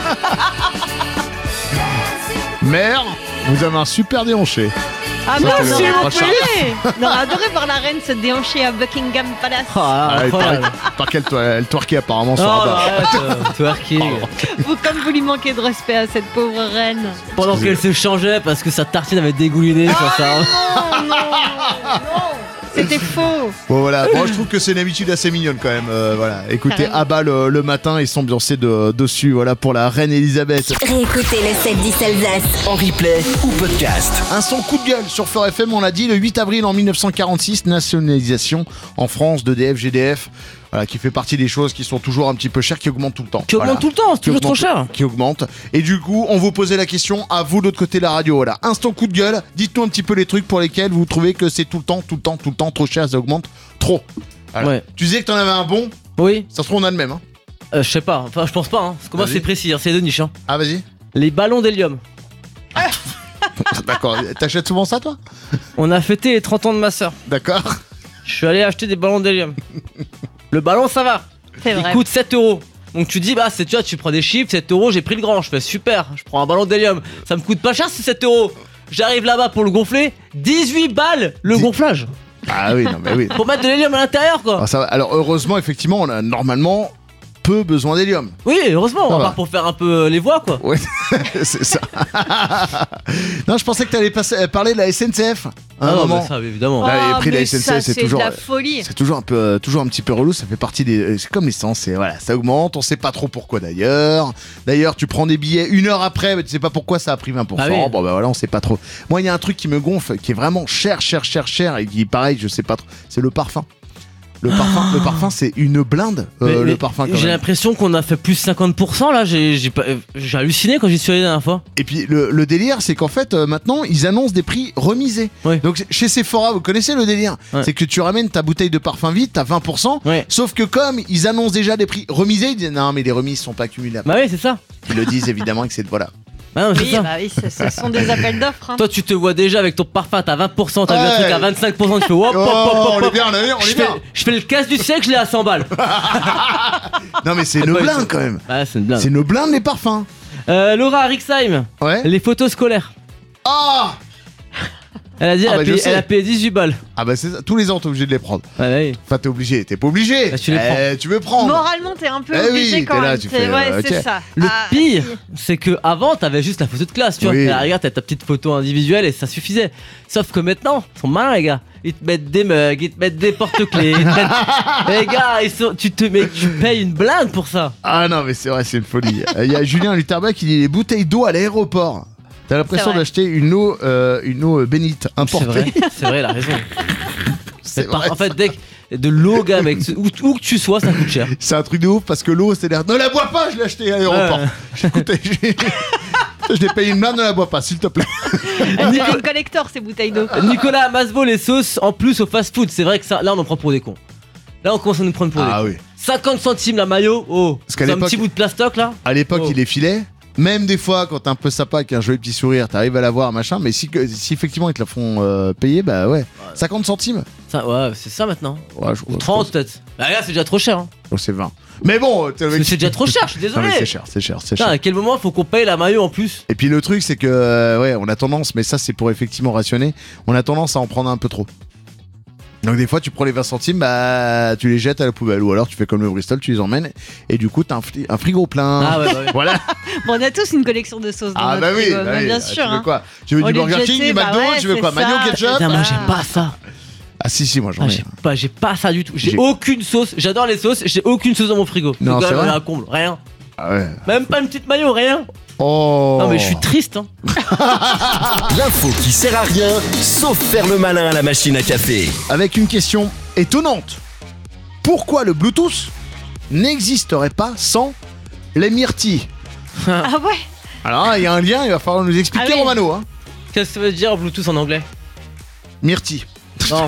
Mère, vous avez un super déhanché. Ah, Ça, bah, c'est on le aurait prochain. adoré. On aurait adoré voir la reine se déhancher à Buckingham Palace. Ah, Ah, il paraît, incroyable. par qu'elle toi- elle twerkait apparemment sur Non, un bar. arrête, euh, twerking. Vous, comme vous lui manquez de respect à cette pauvre reine. Pendant qu'elle se changeait parce que sa tartine avait dégouliné sur sa. Non, non, non. C'était faux. Bon voilà, moi je trouve que c'est une habitude assez mignonne quand même. Euh, voilà, écoutez Carrément. Abba le, le matin et s'ambiancer de, dessus. Voilà pour la reine Elisabeth. Réécoutez le sept dix Alsace. En replay ou podcast. Un son coup de gueule sur Feur F M, on l'a dit, le huit avril en mille neuf cent quarante-six, nationalisation en France d'E D F, G D F, voilà, qui fait partie des choses qui sont toujours un petit peu chères, qui augmentent tout le temps. Qui augmente Voilà. tout le temps, c'est Qui toujours trop augmente- cher. Qui augmente. Et du coup, on vous posait la question à vous de l'autre côté de la radio. Voilà, instant coup de gueule, dites-nous un petit peu les trucs pour lesquels vous trouvez que c'est tout le temps, tout le temps, tout le temps trop cher, ça augmente trop. Voilà. Ouais. Tu disais que t'en avais un bon, Oui. ça se trouve on a le même. Hein. Euh, je sais pas. Enfin, je pense pas. Hein. Parce que moi, Vas-y. c'est précis. Hein. C'est de niche. Hein. Ah vas-y. Les ballons d'hélium. D'accord. T'achètes souvent ça toi? On a fêté les trente ans de ma soeur. D'accord. Je suis allé acheter des ballons d'hélium. Le ballon, ça va. C'est Il vrai. coûte sept euros. Donc tu dis, bah, c'est, tu vois, tu prends des chiffres, sept euros, j'ai pris le grand. Je fais super, je prends un ballon d'hélium. Ça me coûte pas cher, c'est sept euros. J'arrive là-bas pour le gonfler, dix-huit balles le Dix- gonflage. Ah oui, non mais oui. Pour mettre de l'hélium à l'intérieur, quoi. Alors, ça va. Alors heureusement, effectivement, on a normalement peu besoin d'hélium. Oui, heureusement, Ça à va. part pour faire un peu euh, les voix, quoi. Ouais, c'est ça. Non, je pensais que t'allais passer, parler de la S N C F. À un Ah non, moment. bah ça, évidemment. Là, les Ah, prix de la mais S N C F, ça, c'est c'est toujours- de la folie. C'est toujours un peu, euh, toujours un petit peu relou. Ça fait partie des. C'est comme l'essence. C'est voilà, ça augmente. On sait pas trop pourquoi d'ailleurs. D'ailleurs, tu prends des billets une heure après, mais tu sais pas pourquoi ça a pris vingt pour cent. Ah oui. Bon bah voilà, on sait pas trop. Moi, il y a un truc qui me gonfle, qui est vraiment cher, cher, cher, cher, et qui pareil, je sais pas trop. C'est le parfum. Le parfum, le parfum, c'est une blinde. euh, Mais- le mais parfum. Quand J'ai même. l'impression qu'on a fait plus cinquante pour cent là. J'ai, j'ai, pas- euh, j'ai halluciné quand j'y suis allé la dernière fois. Et puis le, le délire, c'est qu'en fait, euh, maintenant, ils annoncent des prix remisés. Ouais. Donc chez Sephora, vous connaissez le délire? Ouais. C'est que tu ramènes ta bouteille de parfum vide, t'as vingt pour cent. Ouais. Sauf que comme ils annoncent déjà des prix remisés, ils disent non, mais les remises sont pas cumulables. Bah oui, c'est ça. Ils le disent évidemment que c'est voilà. Bah non, c'est Oui, ça. bah oui, ce, ce sont des appels d'offres. hein. Toi, tu te vois déjà avec ton parfum, t'as vingt pour cent, t'as vu un Ouais. truc à vingt-cinq pour cent, tu fais hop, hop, hop, Oh, hop, on est hop. bien, on est bien, on Je est fais, bien. je fais le casse du siècle, je l'ai à cent balles. Non mais c'est une Ouais, blinde c'est- quand même. Ah, c'est une blague. C'est une blinde les parfums. Euh, Laura Rixheim, Ouais. les photos scolaires. Ah Elle a dit, Ah elle, bah, a je payé, sais. elle a payé dix-huit balles. Ah bah c'est ça, tous les ans t'es obligé de les prendre. Ouais, ouais. Enfin t'es obligé, t'es pas obligé. Bah, tu les Eh, tu veux prendre. Moralement, t'es un peu Eh obligé oui, quand t'es là, même. tu C'est- fais, ouais, euh, c'est ok. ça. Le Ah, pire, si. c'est que avant t'avais juste la photo de classe, tu vois. Oui. À la rigueur, t'as ta petite photo individuelle et ça suffisait. Sauf que maintenant, ils sont malins, les gars. Ils te mettent des mugs, ils te mettent des porte-clés. ils te mettent- Les gars, ils sont... tu te mets, tu payes une blinde pour ça. Ah non mais c'est vrai, c'est une folie. Il y a Julien Lutterback qui dit les bouteilles d'eau à l'aéroport. T'as l'impression C'est vrai. d'acheter une eau, euh, une eau bénite C'est importée. vrai, c'est vrai, il a raison. C'est Mais par- vrai, en fait, dès que de l'eau, gars, mec, où, où que tu sois, ça coûte cher. c'est un truc de ouf parce que l'eau c'est l'air. Ne la bois pas, je l'ai acheté à l'aéroport. Ouais. Écoutez, j'ai- je l'ai payé une main, ne la bois pas, s'il te plaît. Elles deviennent collector ces bouteilles d'eau. Nicolas Masbo, les sauces en plus au fast-food. C'est vrai que ça, là, on en prend pour des cons. Là, on commence à nous prendre pour des Ah cons. oui. cinquante centimes la maillot, oh, Parce qu'à c'est un l'époque- petit bout de plastoc là. À l'époque, Oh. il les filait. Même des fois, quand t'es un peu sympa avec un joli petit sourire, t'arrives à l'avoir, machin. Mais si, que- si effectivement ils te la font euh, payer, bah ouais. cinquante centimes. Ça, ouais, c'est ça maintenant. Ouais, je, Ou je trente pense- peut-être. Bah là, c'est déjà trop cher. Hein. oh, c'est vingt. Mais bon, t'es le Parce mec- que c'est déjà trop cher, je suis Non, mais désolé. c'est cher, c'est cher, c'est Putain, cher. à quel moment faut qu'on paye la maillot en plus? Et puis le truc, c'est que, euh, ouais, on a tendance, mais ça c'est pour effectivement rationner, on a tendance à en prendre un peu trop. Donc des fois, tu prends les vingt centimes, bah tu les jettes à la poubelle, ou alors tu fais comme le Bristol, tu les emmènes, et du coup t'as un, fri- un frigo plein. Ah ouais, bah ouais. Voilà. Bon, on a tous une collection de sauces dans Ah notre bah oui, frigo, bah bah, oui. bien Ah, sûr. Tu veux hein. quoi Tu veux Au du lieu de Burger King, jeter, du bah McDo, ouais, tu veux c'est quoi ça. Magno ketchup Putain, moi Ah. j'ai pas ça. Ah si si, moi j'en Ah, ai. j'ai pas, j'ai pas ça du tout. J'ai J'ai- aucune sauce. J'adore les sauces. J'ai aucune sauce dans mon frigo. Non, Donc, c'est là, vrai un comble, rien. Ah ouais. Même pas une petite maillot, rien. Oh. Non mais je suis triste. Hein. L'info qui sert à rien, sauf faire le malin à la machine à café. Avec une question étonnante. Pourquoi le Bluetooth n'existerait pas sans les myrtilles? Ah ouais. Alors il y a un lien, il va falloir nous expliquer, Ah oui. Romano. Hein. Qu'est-ce que ça veut dire Bluetooth en anglais? Myrtille. Non,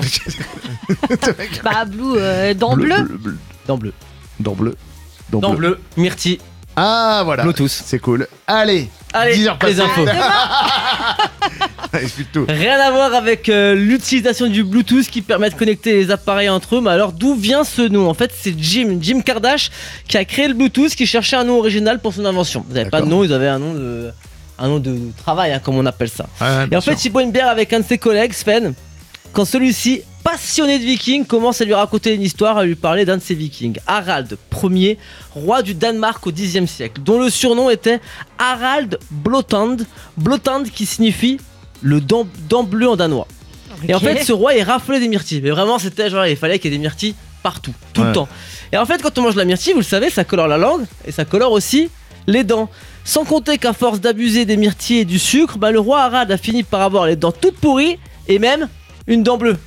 Bah, blue, euh, dans bleu. bleu. dans bleu. Dans bleu. Dans Dans bleu. bleu, myrtille. Ah voilà. Bluetooth. C'est cool. Allez. Allez, dix heures les passées. infos. Explique tout. Rien à voir avec euh, l'utilisation du Bluetooth qui permet de connecter les appareils entre eux. Mais alors d'où vient ce nom? En fait, c'est Jim, Jim Kardashian qui a créé le Bluetooth, qui cherchait un nom original pour son invention. Ils n'avaient pas de D'accord. nom, ils avaient un nom de, un nom de travail, hein, comme on appelle ça. Ah, Et bien en fait, sûr. il boit une bière avec un de ses collègues, Sven, quand celui-ci, passionné de vikings, commence à lui raconter une histoire, à lui parler d'un de ses vikings, Harald Ier, roi du Danemark au dixième siècle, dont le surnom était Harald Blåtand, Blåtand qui signifie le dent, dent bleu en danois. Et en Ok. fait, ce roi, il raffolait des myrtilles. Mais vraiment, c'était genre, il fallait qu'il y ait des myrtilles partout, tout Ouais. le temps. Et en fait, quand on mange de la myrtille, vous le savez, ça colore la langue et ça colore aussi les dents. Sans compter qu'à force d'abuser des myrtilles et du sucre, bah, le roi Harald a fini par avoir les dents toutes pourries et même une dent bleue.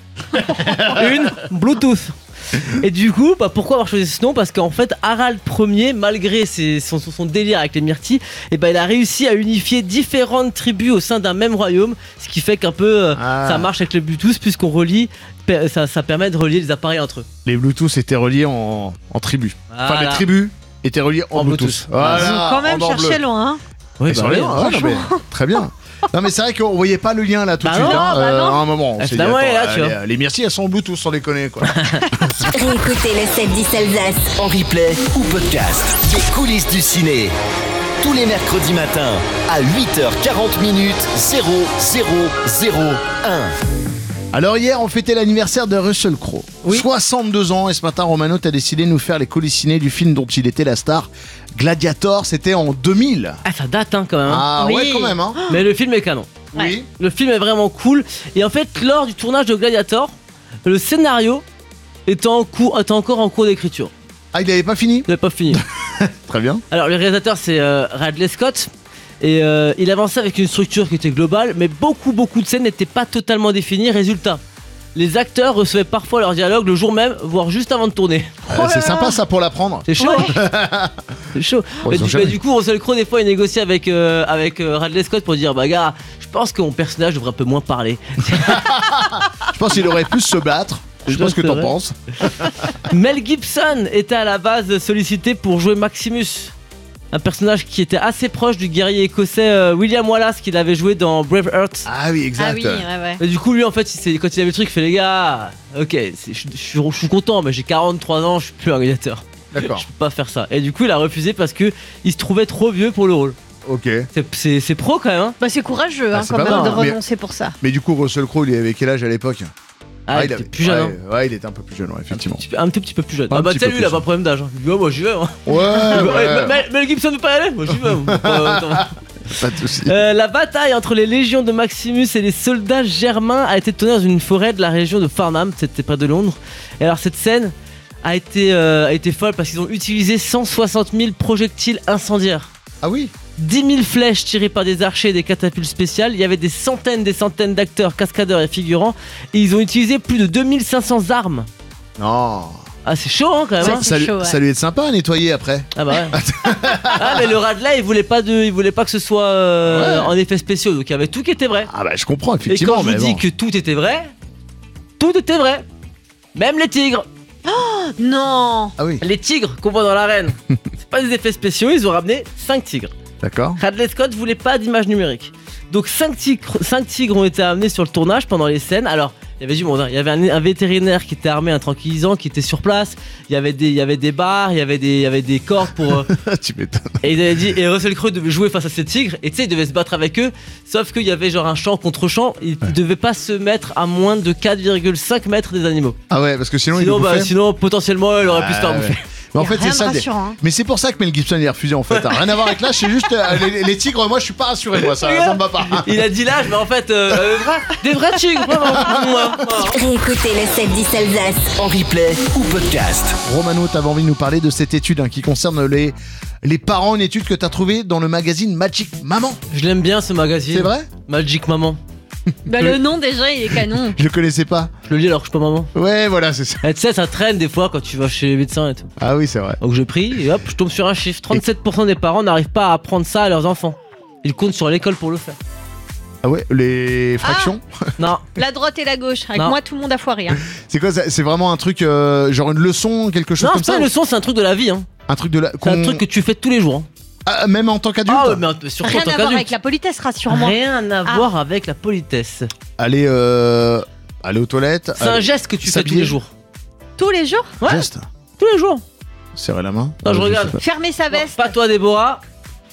Une Bluetooth. Et du coup, bah, pourquoi avoir choisi ce nom? Parce qu'en fait, Harald Ier, malgré ses- son, son- son délire avec les myrtilles, et bah, il a réussi à unifier différentes tribus au sein d'un même royaume, ce qui fait qu'un peu euh, Ah. ça marche avec le Bluetooth, puisqu'on relie, pe- ça, ça permet de relier les appareils entre eux. Les Bluetooth étaient reliés en, en tribus. Enfin, les Voilà. tribus étaient reliées en, En Bluetooth. Bluetooth. Voilà, Ils ont quand même en dents cherché bleues. loin. hein. Oui, Ils sont bah allés oui, loin, ouais, non, mais très bien. Non mais c'est vrai qu'on voyait pas le lien là tout de Bah suite. non, hein, bah euh, non. à un moment. on Ah, s'est dit, finalement, elle est là, attends, tu euh, vois. les, les myrtilles elles sont en Bluetooth sans déconner quoi. Réécoutez le sept dix Alsace. En replay ou podcast, les coulisses du ciné. Tous les mercredis matins à huit heures quarante minutes, zéro zéro zéro un. Alors hier on fêtait l'anniversaire de Russell Crowe. Oui. soixante-deux ans et ce matin Romano t'as décidé de nous faire les coulisses ciné du film dont il était la star. Gladiator, c'était en deux mille. Ah, ça date hein, quand même. hein. Ah Oui. ouais quand même hein. Mais le film est canon. Oui. Le film est vraiment cool. Et en fait, lors du tournage de Gladiator, le scénario était, en cours, était encore en cours d'écriture. Ah il avait pas fini. Il n'avait pas fini. Très bien. Alors, le réalisateur, c'est euh, Radley Scott. Et euh, il avançait avec une structure qui était globale, mais beaucoup, beaucoup de scènes n'étaient pas totalement définies. Résultat, les acteurs recevaient parfois leur dialogue le jour même, voire juste avant de tourner. Euh, c'est sympa ça pour l'apprendre. C'est chaud. C'est chaud. Bon, Mais ils ont du, jamais- mais du coup, Russell Crowe, des fois, il négocie avec, euh, avec euh, Radley Scott pour dire bah, gars, je pense que mon personnage devrait un peu moins parler. Je pense qu'il aurait pu se battre. Je sais pas ce que C'est t'en vrai. penses. Mel Gibson était à la base sollicité pour jouer Maximus, un personnage qui était assez proche du guerrier écossais euh, William Wallace qu'il avait joué dans Braveheart. Ah oui exact. Ah oui, ouais, ouais. Et du coup, lui, en fait, il s'est- quand il avait le truc, il fait les gars, ok, c'est- je je suis je suis content, mais j'ai quarante-trois ans, je suis plus un gladiateur. D'accord. Je peux pas faire ça. Et du coup, il a refusé parce que il se trouvait trop vieux pour le rôle. Ok. C'est- C'est c'est pro quand même. Hein. Bah, c'est courageux Ah, hein, c'est quand pas même mal, de mais- renoncer pour ça. Mais du coup, Russell Crowe, il avait quel âge à l'époque? Ah, il avait- était plus jeune. ouais, hein. ouais, il était un peu plus jeune, ouais, effectivement. Un petit peu- Un tout petit peu plus jeune. Un Ah bah petit tu sais, peu lui, il a plus pas de problème d'âge. hein. Il dit, oh, moi j'y vais. Moi. Ouais, ouais. Mel, Mel Gibson veut pas y aller. Moi j'y vais. moi. Pas- attends. Pas de soucis. Euh, la bataille entre les légions de Maximus et les soldats germains a été tournée dans une forêt de la région de Farnham, c'était près de Londres. Et alors cette scène a été, euh, a été folle parce qu'ils ont utilisé cent soixante mille projectiles incendiaires. Ah oui? dix mille flèches tirées par des archers et des catapultes spéciales. Il y avait des centaines des centaines d'acteurs, cascadeurs et figurants. Et ils ont utilisé plus de deux mille cinq cents armes. Non. Ah c'est chaud hein quand même. Ça, hein. c'est Ça, lui- chaud, ouais. ça lui est sympa à nettoyer après. Ah bah ouais. Ah mais le Radley il voulait pas de, il voulait pas que ce soit euh, Ouais. en effets spéciaux. Donc il y avait tout qui était vrai. Ah bah je comprends Et effectivement. quand je mais vous dis bon. que tout était vrai, tout était vrai. Même les tigres. Non. Ah oui, Les tigres qu'on voit dans l'arène. C'est pas des effets spéciaux, ils ont ramené cinq tigres. d'accord. Radley Scott voulait pas d'image numérique. Donc cinq tigres, cinq tigres ont été amenés sur le tournage pendant les scènes. Alors, il y avait du monde, hein. Il y avait un, un vétérinaire qui était armé, un tranquillisant qui était sur place. Il y avait des, il y avait des barres, il y avait des, il y avait des cordes pour. euh, Tu m'étonnes. Et il avait dit, et Russell Crowe devait jouer face à ces tigres, et tu sais, il devait se battre avec eux, sauf qu'il y avait genre un champ contre champ, il Ouais. devait pas se mettre à moins de quatre virgule cinq mètres des animaux. Ah ouais, parce que sinon, Sinon, il bah, bouffait. sinon, potentiellement, il aurait pu se faire Ah, bouffer. ouais. Mais en Y a fait, rien c'est de ça. des- rassurant, hein. Mais c'est pour ça que Mel Gibson il a refusé en fait. hein. Rien à voir avec là, c'est juste euh, les, les tigres. Moi, je suis pas rassuré. Moi, ça, ça me va pas. Il a dit l'âge, mais en fait, euh, euh, vra- des vrais tigres, vraiment. Mouah, mouah. Réécoutez le sept dix Alsace. En replay ou podcast. Romano, t'avais envie de nous parler de cette étude hein, qui concerne les les parents, une étude que t'as trouvée dans le magazine Magic Maman. Je l'aime bien ce magazine. C'est vrai? Magic Maman. Bah, le nom déjà il est canon. Je le connaissais pas. Je le lis alors que je suis pas maman. Ouais, voilà, c'est ça. Et tu sais, ça traîne des fois quand tu vas chez les médecins et tout. Ah oui, c'est vrai. Donc je prie et hop, je tombe sur un chiffre. trente-sept pour cent des parents n'arrivent pas à apprendre ça à leurs enfants. Ils comptent sur l'école pour le faire. Ah ouais, les fractions. Non, La droite et la gauche. Avec Non. moi tout le monde a foiré. Hein. C'est quoi ça? C'est vraiment un truc euh, genre une leçon, quelque chose non, comme c'est ça? pas une leçon, c'est un truc de la vie. Hein. Un truc de la. C'est un qu'on- truc que tu fais tous les jours. hein. Ah, même en tant qu'adulte. Ah ouais, mais un- surtout Rien en tant à voir avec qu'adulte. la politesse, rassure-moi. Rien à Ah. voir avec la politesse. Aller euh, aller aux toilettes. C'est un aller- geste que tu fais tous s'habiller. les jours. Tous les jours. Ouais, Geste. tous les jours. Serrer la main. Non, je Ah, regarde. sais pas. Fermer sa Non, veste. pas toi, Déborah.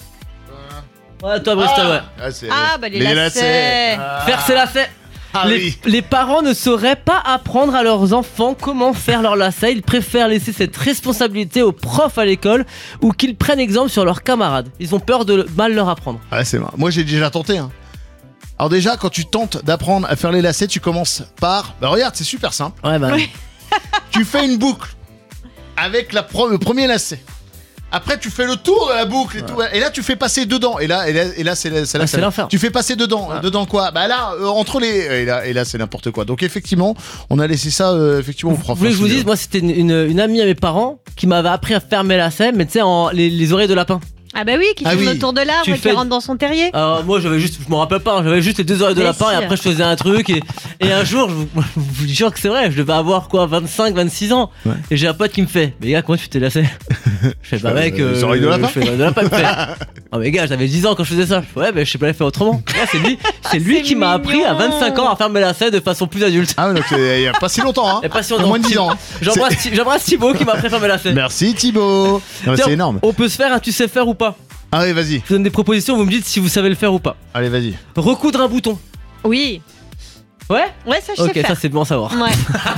Ouais, toi, Bristol, ouais. Ah, c'est- Ah bah les, lacets. Faire, c'est la fait. Ah les, oui. les parents ne sauraient pas apprendre à leurs enfants comment faire leur lacet. Ils préfèrent laisser cette responsabilité aux profs à l'école ou qu'ils prennent exemple sur leurs camarades. Ils ont peur de mal leur apprendre. Ah, c'est marrant. Moi, j'ai déjà tenté. Hein. Alors déjà, quand tu tentes d'apprendre à faire les lacets, tu commences par... Bah regarde, c'est super simple. Ouais, bah. Ouais. Tu fais une boucle avec la pro- le premier lacet. Après, tu fais le tour de la boucle et tout. Et là, tu fais passer dedans. Et là, et là, et là c'est là, c'est là Ah, que c'est ça- l'enfer. Tu fais passer dedans. Ah. Dedans quoi? Bah là, euh, entre les... Et là, et là c'est n'importe quoi. Donc effectivement, on a laissé ça euh, effectivement au Vous prof. voulez que je vous hein, dise, moi c'était une, une- une amie à mes parents qui m'avait appris à faire mes lacets, mais tu sais, en les, les oreilles de lapin. Ah bah oui, qui Ah tourne oui. autour de l'arbre Tu et qui fais- rentre dans son terrier. Alors moi j'avais juste, je m'en rappelle pas, hein, j'avais juste les deux oreilles de Mais lapin si. et après je faisais un truc et, et un jour, je vous, je vous jure que c'est vrai, je devais avoir quoi, vingt-cinq, vingt-six ans. Ouais. Et j'ai un pote qui me fait, mais gars, comment tu t'es lassé? Je fais, bah fais, mec, euh, les oreilles de lapin je fais, de lapin, il me fait. Oh mais gars, j'avais dix ans quand je faisais ça. Je fais, ouais, mais je sais pas le faire autrement. Là, c'est lui, c'est lui c'est qui m'a appris à mignon. vingt-cinq ans à faire mes lacets de façon plus adulte. Ah ouais, donc c'est- il y a pas si longtemps. Hein. Et pas si Il y a longtemps. moins de dix ans. hein. J'embrasse Thi- j'embrasse Thibaut qui m'a appris à faire mes lacets. Merci Thibaut. Non, mais Tiens, C'est énorme. On peut se faire un tu sais faire ou pas. Allez, vas-y. Je vous donne des propositions, vous me dites si vous savez le faire ou pas. Allez, vas-y. Recoudre un bouton. Oui. Ouais. Ouais, ça je Ok, sais ça faire. c'est bon à savoir. Ouais.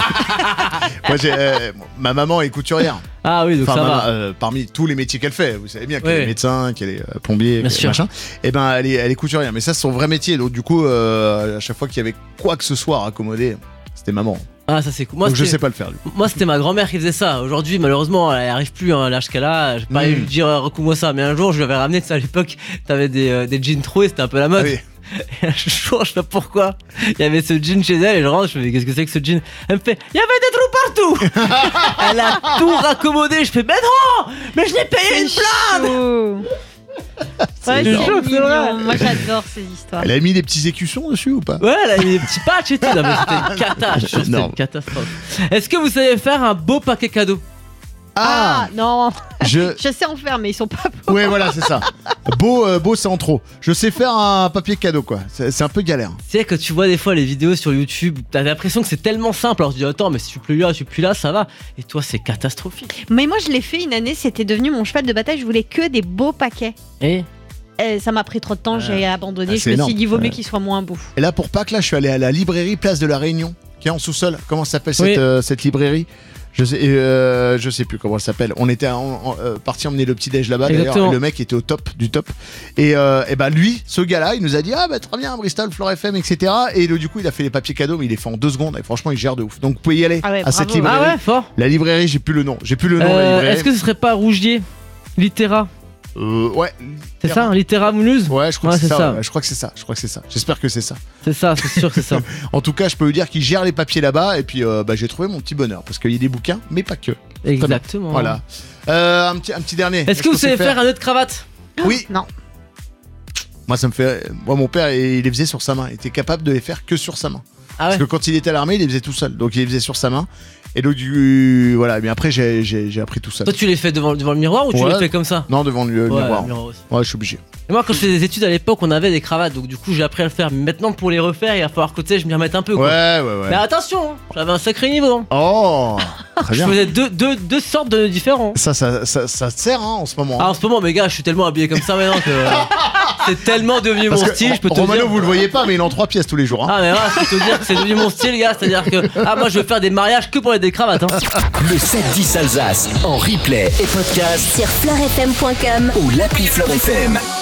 Moi, j'ai, euh, ma maman est couturière. Ah oui, donc Enfin, ça maman, va. euh, parmi tous les métiers qu'elle fait, vous savez bien qu'elle Ouais. est médecin, qu'elle est euh, plombier, Bien qu'elle est sûr. machin. Et ben, elle est, elle est couturière. Mais ça, c'est son vrai métier. Donc, du coup, euh, à chaque fois qu'il y avait quoi que ce soit à raccommoder, c'était maman. Ah ça c'est cool. Moi, Donc, je c'était- sais pas le faire. lui. moi c'était ma grand-mère qui faisait ça. Aujourd'hui malheureusement elle arrive plus hein, à l'âge qu'elle a. J'ai pas Mm. eu lui dire euh, recouvre-moi ça. Mais un jour je lui avais ramené, tu sais, à l'époque t'avais des, euh, des jeans troués, c'était un peu la mode. Ah oui. Et un jour je sais pas pourquoi il y avait ce jean chez elle et je rentre, je me dis qu'est-ce que c'est que ce jean? Elle me fait il y avait des trous partout. Elle a tout raccommodé. Je fais mais non, mais je l'ai payé une plaque. Chaud. Ouais, énorme. c'est C'est vrai. mignon. Moi j'adore ces histoires. Elle a mis des petits écussons dessus ou pas? Ouais, elle a mis des petits patchs et tout. Non, mais c'était une cata, je suis sûr, c'était Énorme. une catastrophe. Est-ce que vous savez faire un beau paquet cadeau? Ah, non, je. je sais en faire, mais ils sont pas beaux. Ouais, voilà, c'est ça. Beau, euh, beau, c'est en trop. Je sais faire un papier cadeau, quoi. C'est c'est un peu galère. Tu sais, quand tu vois des fois les vidéos sur YouTube, t'as l'impression que c'est tellement simple. Alors tu dis, attends, mais si tu plus là, tu plus là, ça va. Et toi, c'est catastrophique. Mais moi je l'ai fait une année, c'était devenu mon cheval de bataille. Je voulais que des beaux paquets. Et eh, ça m'a pris trop de temps, j'ai abandonné. Ah, je c'est me énorme. suis dit, vaut mieux Ouais. qu'il soit moins beau. Et là, pour Pâques, là, je suis allé à la librairie Place de la Réunion, qui est en sous-sol. Comment s'appelle cette, Oui. euh, cette librairie? Je sais, euh, je sais plus comment elle s'appelle. On était en, en, euh, parti emmener le petit déj là-bas. D'ailleurs, Exactement. et le mec était au top du top. Et, euh, et bah lui, ce gars-là, il nous a dit ah bah très bien Bristol, Flore F M, et cetera. Et le- du coup, il a fait les papiers cadeaux, mais il les fait en deux secondes. Et franchement, il gère de ouf. Donc vous pouvez y aller Ah ouais, à cette bravo. librairie. Ah ouais, fort. La librairie, j'ai plus le nom. J'ai plus le nom de la Euh, librairie. Est-ce que ce serait pas Rougier Littéra? Euh, ouais. C'est ça, hein, Littéra Mulhouse? Ouais, je crois Ouais, que c'est c'est ça. ça. ouais, je crois que c'est ça. Je crois que c'est ça. J'espère que c'est ça. C'est ça, c'est sûr que c'est ça. En tout cas, je peux vous dire qu'il gère les papiers là-bas. Et puis, euh, bah, j'ai trouvé mon petit bonheur parce qu'il y a des bouquins, mais pas que. Exactement. Voilà. Euh, un petit, un petit dernier. Est-ce que vous qu'on sait savez faire un nœud de cravate? Oui. Non. Moi, ça me fait. Moi, mon père, il les faisait sur sa main. Il était capable de les faire que sur sa main. Ah ouais. Parce que quand il était à l'armée, il les faisait tout seul. Donc, il les faisait sur sa main. Et donc, du... voilà. Mais après, j'ai, j'ai, j'ai appris tout seul. Toi, tu les fais devant, devant le miroir ou tu Ouais. les fais comme ça? Non, devant le Ouais, miroir. le miroir aussi. Ouais, je suis obligé. Et moi, quand je faisais des études à l'époque, on avait des cravates, donc du coup, j'ai appris à le faire. Mais maintenant, pour les refaire, il va falloir que tu sais, je m'y remette un peu. Quoi. Ouais, ouais, ouais. Mais attention, hein, j'avais un sacré niveau. hein. Oh, très Je bien. faisais deux, deux, deux sortes de nœuds différents. Ça, ça, ça, ça te sert hein, en ce moment. Ah, en ce moment, mes gars, je suis tellement habillé comme ça maintenant que euh, c'est tellement devenu Parce mon que style. Je peux te Romano, dire. vous le voyez pas, mais il est en trois pièces tous les jours. Hein. Ah, mais voilà, je peux te dire que c'est devenu mon style, gars. C'est-à-dire que, ah, moi, je veux faire des mariages que pour les des cravates. Hein. Le sept dix Alsace en replay et podcast Sur florefm point com. ou l'appli Flore F M.